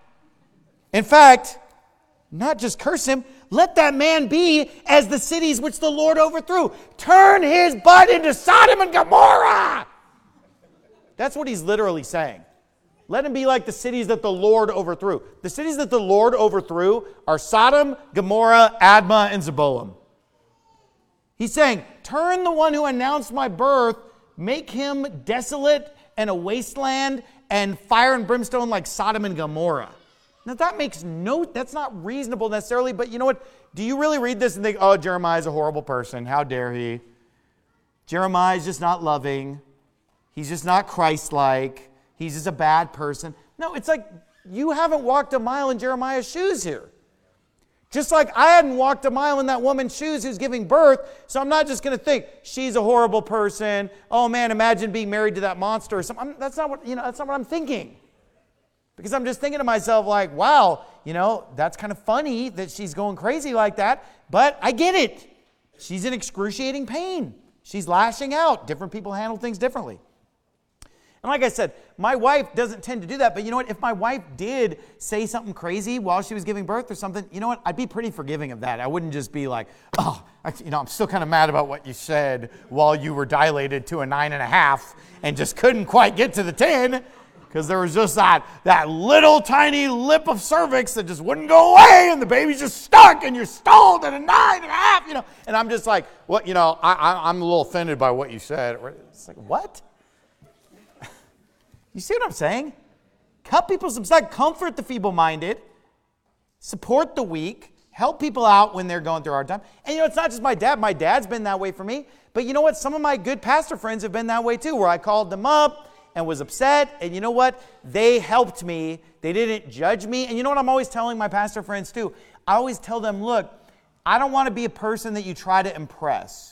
In fact, not just curse him, let that man be as the cities which the Lord overthrew. Turn his butt into Sodom and Gomorrah. That's what he's literally saying. Let him be like the cities that the Lord overthrew. The cities that the Lord overthrew are Sodom, Gomorrah, Admah, and Zeboim. He's saying, turn the one who announced my birth, make him desolate and a wasteland and fire and brimstone like Sodom and Gomorrah. Now that makes no, that's not reasonable necessarily, but you know what? Do you really read this and think, oh, Jeremiah's a horrible person. How dare he? Jeremiah's just not loving. He's just not Christ-like. He's just a bad person. No, it's like you haven't walked a mile in Jeremiah's shoes here. Just like I hadn't walked a mile in that woman's shoes who's giving birth, so I'm not just going to think she's a horrible person. Oh man, imagine being married to that monster or something. I'm, that's not what, you know, that's not what I'm thinking. Because I'm just thinking to myself like, wow, you know, that's kind of funny that she's going crazy like that, but I get it. She's in excruciating pain. She's lashing out. Different people handle things differently. And like I said, my wife doesn't tend to do that, but you know what? If my wife did say something crazy while she was giving birth or something, you know what? I'd be pretty forgiving of that. I wouldn't just be like, oh, I, you know, I'm still kind of mad about what you said while you were dilated to a nine and a half and just couldn't quite get to the ten. Because there was just that, that little tiny lip of cervix that just wouldn't go away, and the baby's just stuck, and you're stalled at a nine and a half, you know. And I'm just like, what, you know, I, I, I'm a little offended by what you said. It's like, what? You see what I'm saying? Cut people some slack, comfort the feeble-minded, support the weak, help people out when they're going through a hard time. And you know, it's not just my dad. My dad's been that way for me. But you know what? Some of my good pastor friends have been that way too, where I called them up and was upset, and you know what? They helped me. They didn't judge me. And you know what I'm always telling my pastor friends too? I always tell them, look, I don't want to be a person that you try to impress.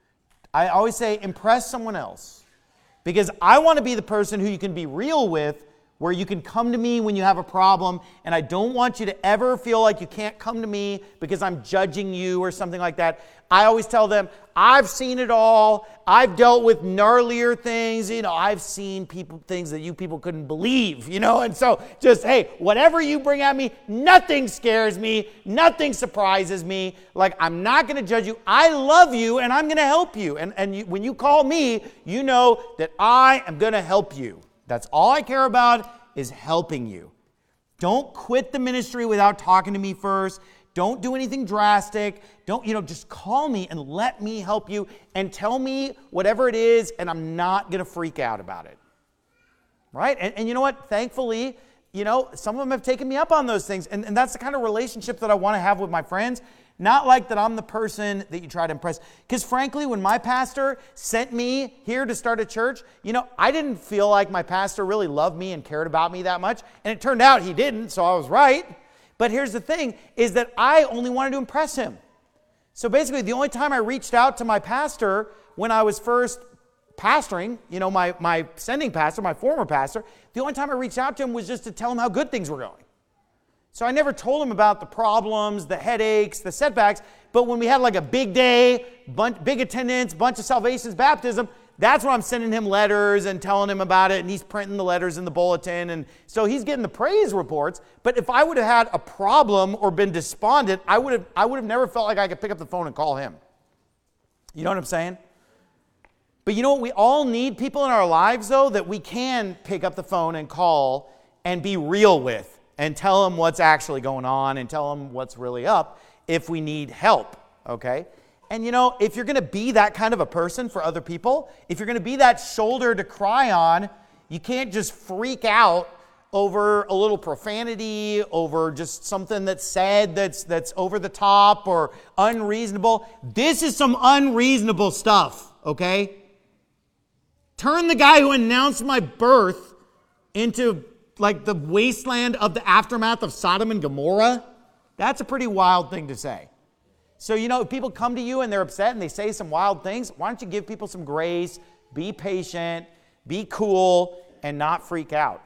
I always say, impress someone else. Because I want to be the person who you can be real with, where you can come to me when you have a problem, and I don't want you to ever feel like you can't come to me because I'm judging you or something like that. I always tell them, I've seen it all. I've dealt with gnarlier things. You know, I've seen people things that you people couldn't believe, you know, and so just, hey, whatever you bring at me, nothing scares me. Nothing surprises me. Like, I'm not going to judge you. I love you, and I'm going to help you. And, and you, when you call me, you know that I am going to help you. That's all I care about is helping you. Don't quit the ministry without talking to me first. Don't do anything drastic. Don't, you know, just call me and let me help you and tell me whatever it is, and I'm not going to freak out about it. Right? And, and you know what? Thankfully, you know, some of them have taken me up on those things. And, and that's the kind of relationship that I want to have with my friends. Not like that I'm the person that you try to impress. Because frankly, when my pastor sent me here to start a church, you know, I didn't feel like my pastor really loved me and cared about me that much. And it turned out he didn't, so I was right. But here's the thing, is that I only wanted to impress him. So basically, the only time I reached out to my pastor when I was first pastoring, you know, my, my sending pastor, my former pastor, the only time I reached out to him was just to tell him how good things were going. So I never told him about the problems, the headaches, the setbacks. But when we had like a big day, bunch, big attendance, bunch of salvations, baptism, that's when I'm sending him letters and telling him about it. And he's printing the letters in the bulletin. And so he's getting the praise reports. But if I would have had a problem or been despondent, I would have, I would have never felt like I could pick up the phone and call him. You know what I'm saying? But you know what? We all need people in our lives, though, that we can pick up the phone and call and be real with. And tell them what's actually going on and tell them what's really up if we need help, okay? And you know, if you're going to be that kind of a person for other people, if you're going to be that shoulder to cry on, you can't just freak out over a little profanity, over just something that's said that's that's over the top or unreasonable. This is some unreasonable stuff, okay? Turn the guy who announced my birth into like the wasteland of the aftermath of Sodom and Gomorrah. That's a pretty wild thing to say. So, you know, if people come to you and they're upset and they say some wild things, why don't you give people some grace, be patient, be cool, and not freak out?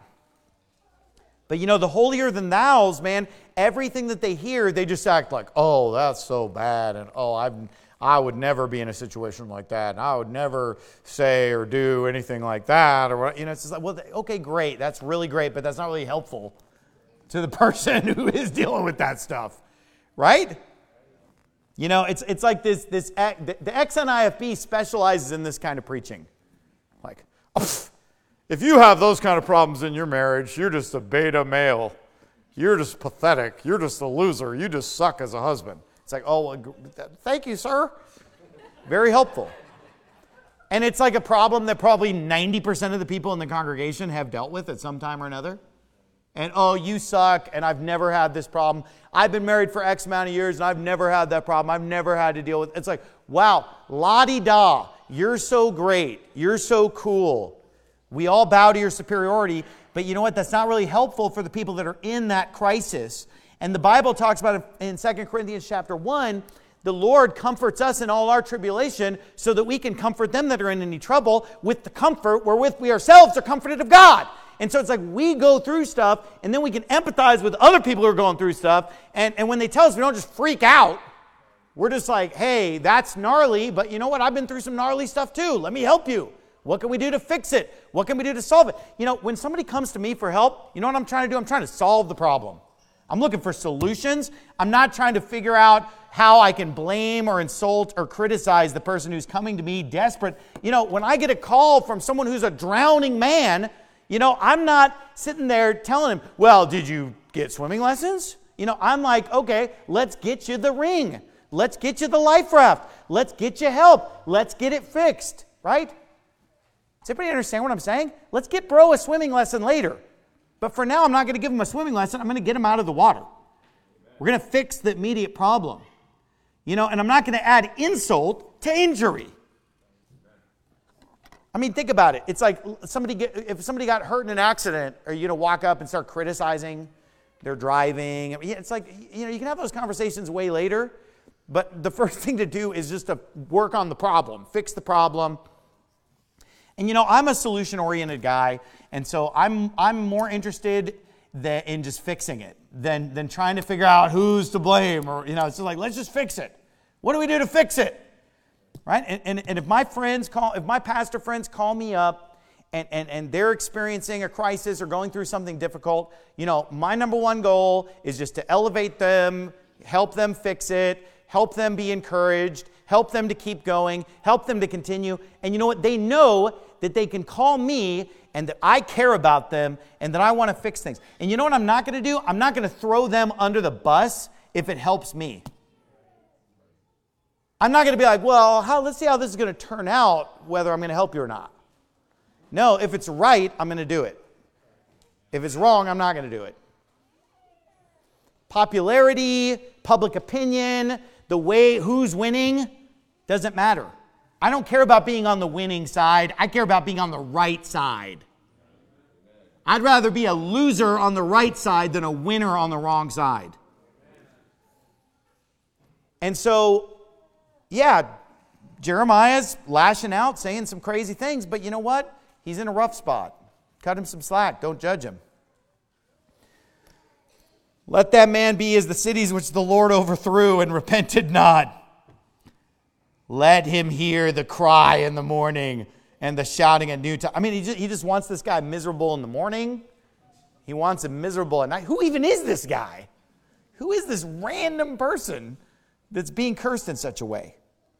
But, you know, the holier than thous, man, everything that they hear, they just act like, oh, that's so bad, and oh, I've, I would never be in a situation like that, and I would never say or do anything like that, or, you know, it's just like, well, okay, great, that's really great, but that's not really helpful to the person who is dealing with that stuff, right? You know, it's it's like this, this the, the X N I F B specializes in this kind of preaching. Like, oh, if you have those kind of problems in your marriage, you're just a beta male. You're just pathetic. You're just a loser. You just suck as a husband. It's like, oh, well, thank you, sir. Very helpful. And it's like a problem that probably ninety percent of the people in the congregation have dealt with at some time or another. And, oh, you suck, and I've never had this problem. I've been married for X amount of years, and I've never had that problem. I've never had to deal with it. It's like, wow, la-di-da, you're so great. You're so cool. We all bow to your superiority, but you know what? That's not really helpful for the people that are in that crisis. And the Bible talks about it in Second Corinthians chapter one, the Lord comforts us in all our tribulation so that we can comfort them that are in any trouble with the comfort wherewith we ourselves are comforted of God. And so it's like we go through stuff, and then we can empathize with other people who are going through stuff. And, and when they tell us, we don't just freak out. We're just like, hey, that's gnarly, but you know what? I've been through some gnarly stuff too. Let me help you. What can we do to fix it? What can we do to solve it? You know, when somebody comes to me for help, you know what I'm trying to do? I'm trying to solve the problem. I'm looking for solutions. I'm not trying to figure out how I can blame or insult or criticize the person who's coming to me desperate. You know, when I get a call from someone who's a drowning man, you know, I'm not sitting there telling him, well, did you get swimming lessons? You know, I'm like, okay, let's get you the ring. Let's get you the life raft. Let's get you help. Let's get it fixed, right? Does everybody understand what I'm saying? Let's get bro a swimming lesson later. But for now, I'm not going to give him a swimming lesson. I'm going to get him out of the water. We're going to fix the immediate problem. You know, and I'm not going to add insult to injury. I mean, think about it. It's like somebody get, if somebody got hurt in an accident, are you going to walk up and start criticizing their driving? I mean, it's like, you know, you can have those conversations way later, but the first thing to do is just to work on the problem, fix the problem. And, you know, I'm a solution-oriented guy, and so I'm I'm more interested than, in just fixing it than, than trying to figure out who's to blame, or, you know, it's just like, let's just fix it. What do we do to fix it? Right? And, and, and if my friends call, if my pastor friends call me up and, and, and they're experiencing a crisis or going through something difficult, you know, my number one goal is just to elevate them, help them fix it, help them be encouraged, help them to keep going, help them to continue. And you know what? They know that they can call me and that I care about them and that I want to fix things. And you know what I'm not going to do? I'm not going to throw them under the bus if it helps me. I'm not going to be like, well, how, let's see how this is going to turn out, whether I'm going to help you or not. No, if it's right, I'm going to do it. If it's wrong, I'm not going to do it. Popularity, public opinion, the way who's winning doesn't matter. I don't care about being on the winning side. I care about being on the right side. I'd rather be a loser on the right side than a winner on the wrong side. And so, yeah, Jeremiah's lashing out, saying some crazy things, but you know what? He's in a rough spot. Cut him some slack. Don't judge him. Let that man be as the cities which the Lord overthrew and repented not. Let him hear the cry in the morning and the shouting at noontime. I mean, he just, he just wants this guy miserable in the morning. He wants him miserable at night. Who even is this guy? Who is this random person that's being cursed in such a way?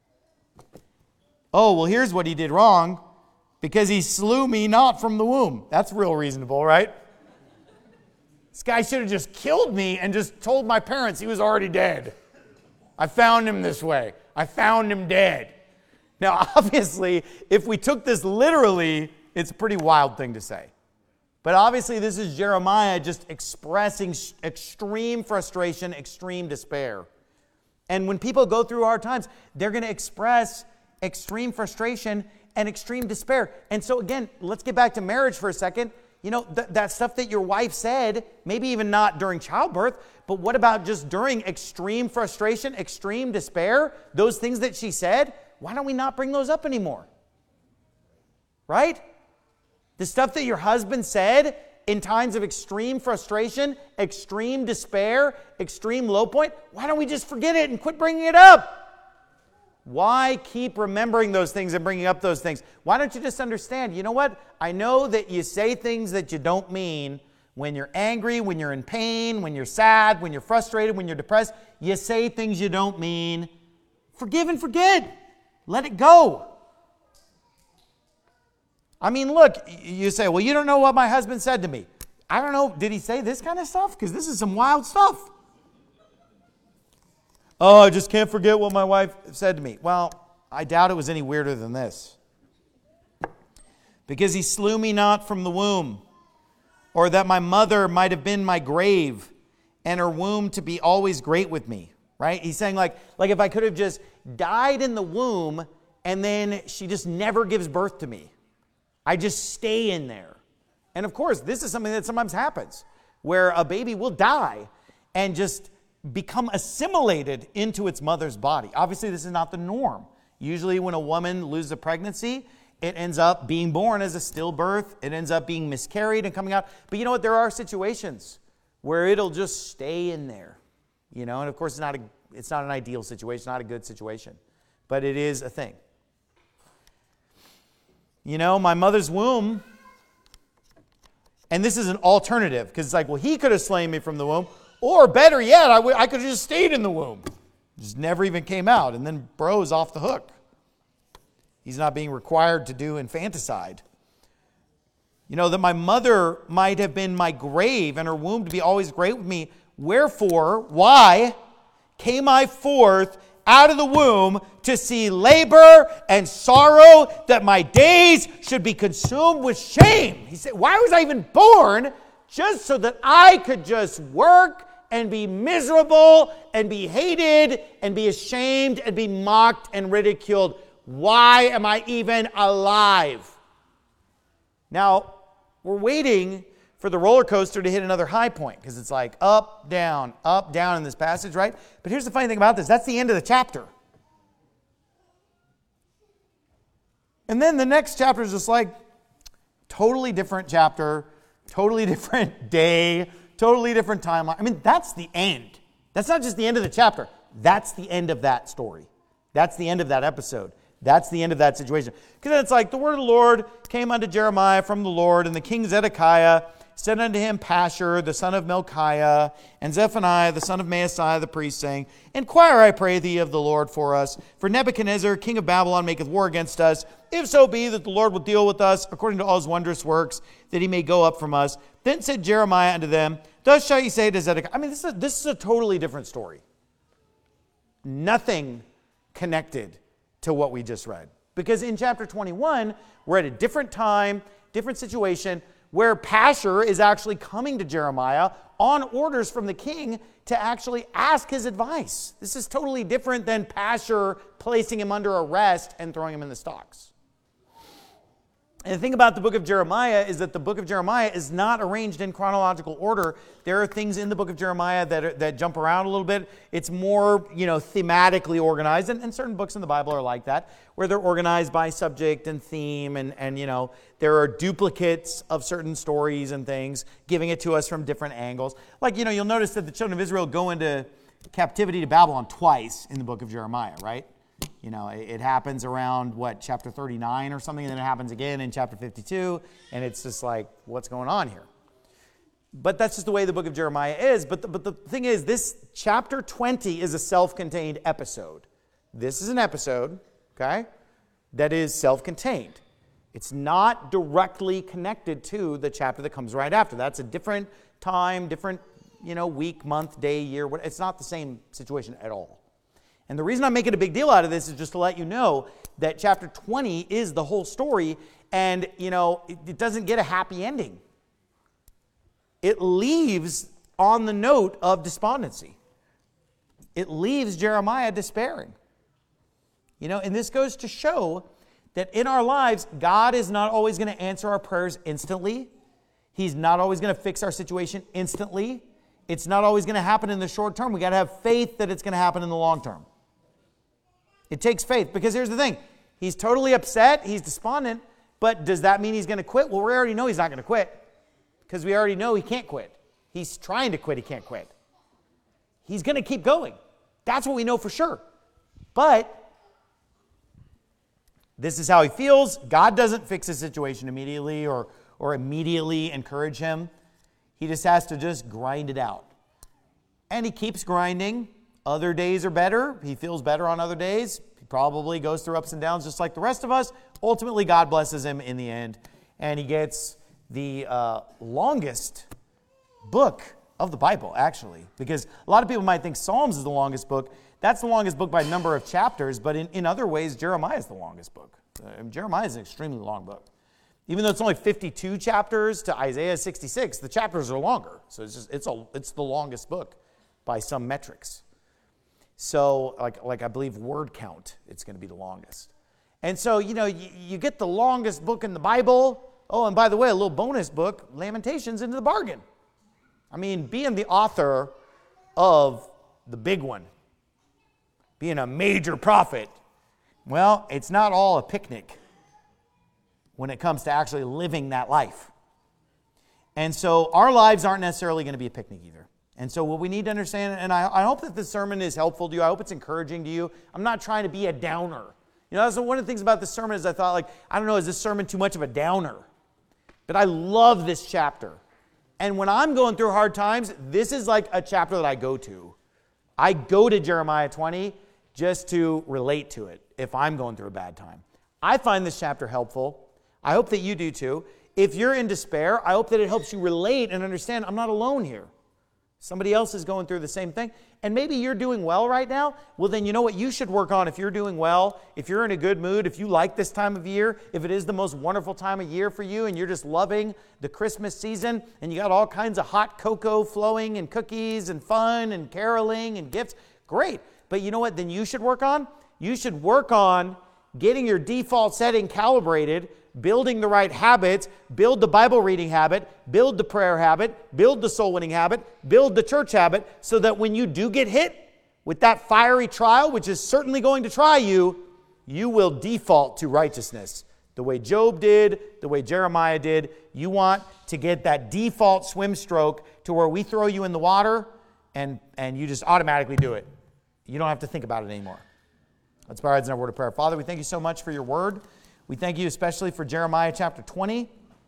Oh, well, here's what he did wrong. Because he slew me not from the womb. That's real reasonable, right? This guy should have just killed me and just told my parents he was already dead. I found him this way. I found him dead. Now, obviously, if we took this literally, it's a pretty wild thing to say. But obviously, this is Jeremiah just expressing extreme frustration, extreme despair. And when people go through hard times, they're going to express extreme frustration and extreme despair. And so again, let's get back to marriage for a second. you know, th- that stuff that your wife said, maybe even not during childbirth, but what about just during extreme frustration, extreme despair, those things that she said? Why don't we not bring those up anymore? Right? The stuff that your husband said in times of extreme frustration, extreme despair, extreme low point, why don't we just forget it and quit bringing it up? Why keep remembering those things and bringing up those things? Why don't you just understand, you know what? I know that you say things that you don't mean when you're angry, when you're in pain, when you're sad, when you're frustrated, when you're depressed. You say things you don't mean. Forgive and forget. Let it go. I mean, look, you say, well, you don't know what my husband said to me. I don't know, did he say this kind of stuff? Because this is some wild stuff. Oh, I just can't forget what my wife said to me. Well, I doubt it was any weirder than this. Because he slew me not from the womb, or that my mother might have been my grave, and her womb to be always great with me. Right? He's saying like, like if I could have just died in the womb, and then she just never gives birth to me. I just stay in there. And of course, this is something that sometimes happens, where a baby will die and just become assimilated into its mother's body. Obviously, this is not the norm. Usually when a woman loses a pregnancy, it ends up being born as a stillbirth. It ends up being miscarried and coming out. But you know what? There are situations where it'll just stay in there. You know, and of course, it's not a, it's not an ideal situation, not a good situation. But it is a thing. You know, my mother's womb, and this is an alternative, because it's like, well, he could have slain me from the womb. Or better yet, I, w- I could have just stayed in the womb. Just never even came out. And then bro's off the hook. He's not being required to do infanticide. You know, that my mother might have been my grave and her womb to be always great with me. Wherefore, why came I forth out of the womb to see labor and sorrow, that my days should be consumed with shame? He said, why was I even born? Just so that I could just work and be miserable and be hated and be ashamed and be mocked and ridiculed. Why am I even alive? Now, we're waiting for the roller coaster to hit another high point, because it's like up, down, up, down in this passage, right? But here's the funny thing about this. That's the end of the chapter. And then the next chapter is just like totally different chapter, totally different day, totally different timeline. I mean, that's the end. That's not just the end of the chapter. That's the end of that story. That's the end of that episode. That's the end of that situation. Because then it's like, the word of the Lord came unto Jeremiah from the Lord, and the king Zedekiah sent unto him Pashur, the son of Melchiah, and Zephaniah, the son of Maaseiah, the priest, saying, Inquire, I pray thee, of the Lord for us. For Nebuchadnezzar, king of Babylon, maketh war against us. If so be that the Lord will deal with us according to all his wondrous works, that he may go up from us. Then said Jeremiah unto them, Thus shall ye say to Zedekiah. I mean, this is a, this is a totally different story. Nothing connected to what we just read. Because in chapter twenty-one, we're at a different time, different situation, where Pashur is actually coming to Jeremiah on orders from the king to actually ask his advice. This is totally different than Pashur placing him under arrest and throwing him in the stocks. And the thing about the book of Jeremiah is that the book of Jeremiah is not arranged in chronological order. There are things in the book of Jeremiah that are, that jump around a little bit. It's more, you know, thematically organized, and, and certain books in the Bible are like that, where they're organized by subject and theme, and, and you know, there are duplicates of certain stories and things, giving it to us from different angles. Like, you know, you'll notice that the children of Israel go into captivity to Babylon twice in the book of Jeremiah, right? You know, it happens around, what, chapter thirty-nine or something, and then it happens again in chapter fifty-two, and it's just like, what's going on here? But that's just the way the book of Jeremiah is. But the, but the thing is, this chapter twenty is a self-contained episode. This is an episode, okay, that is self-contained. It's not directly connected to the chapter that comes right after. That's a different time, different, you know, week, month, day, year. It's not the same situation at all. And the reason I'm making a big deal out of this is just to let you know that chapter twenty is the whole story, and, you know, it, it doesn't get a happy ending. It leaves on the note of despondency. It leaves Jeremiah despairing. You know, and this goes to show that in our lives, God is not always going to answer our prayers instantly. He's not always going to fix our situation instantly. It's not always going to happen in the short term. We got to have faith that it's going to happen in the long term. It takes faith, because here's the thing. He's totally upset. He's despondent. But does that mean he's going to quit? Well, we already know he's not going to quit, because we already know he can't quit. He's trying to quit. He can't quit. He's going to keep going. That's what we know for sure. But this is how he feels. God doesn't fix his situation immediately or, or immediately encourage him. He just has to just grind it out. And he keeps grinding. Other days are better. He feels better on other days. He probably goes through ups and downs just like the rest of us. Ultimately, God blesses him in the end. And he gets the uh, longest book of the Bible, actually. Because a lot of people might think Psalms is the longest book. That's the longest book by number of chapters. But in, in other ways, Jeremiah is the longest book. Uh, Jeremiah is an extremely long book. Even though it's only fifty-two chapters to Isaiah sixty-six, the chapters are longer. So it's just it's a it's the longest book by some metrics. So like like I believe word count, it's going to be the longest. And so, you know, you, you get the longest book in the Bible. Oh, and by the way, a little bonus book, Lamentations, into the bargain. I mean, being the author of the big one, being a major prophet, well, it's not all a picnic when it comes to actually living that life. And so our lives aren't necessarily going to be a picnic either. And so what we need to understand, and I, I hope that this sermon is helpful to you. I hope it's encouraging to you. I'm not trying to be a downer. You know, that's one of the things about this sermon is I thought, like, I don't know, is this sermon too much of a downer? But I love this chapter. And when I'm going through hard times, this is like a chapter that I go to. I go to Jeremiah twenty just to relate to it if I'm going through a bad time. I find this chapter helpful. I hope that you do too. If you're in despair, I hope that it helps you relate and understand I'm not alone here. Somebody else is going through the same thing. And maybe you're doing well right now. Well, then you know what you should work on if you're doing well, if you're in a good mood, if you like this time of year, if it is the most wonderful time of year for you and you're just loving the Christmas season and you got all kinds of hot cocoa flowing and cookies and fun and caroling and gifts, great. But you know what then you should work on? You should work on getting your default setting calibrated, building the right habits, build the Bible reading habit, build the prayer habit, build the soul winning habit, build the church habit, so that when you do get hit with that fiery trial, which is certainly going to try you, you will default to righteousness. The way Job did, the way Jeremiah did. You want to get that default swim stroke to where we throw you in the water and, and you just automatically do it. You don't have to think about it anymore. Let's bow our heads in our word of prayer. Father, we thank you so much for your word. We thank you especially for Jeremiah chapter twenty.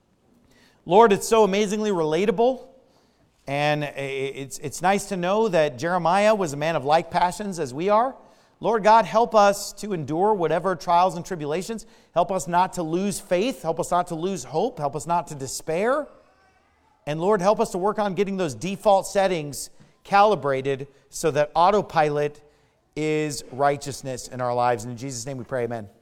Lord, it's so amazingly relatable. And it's, it's nice to know that Jeremiah was a man of like passions as we are. Lord God, help us to endure whatever trials and tribulations. Help us not to lose faith. Help us not to lose hope. Help us not to despair. And Lord, help us to work on getting those default settings calibrated so that autopilot is righteousness in our lives. And in Jesus' name we pray, amen.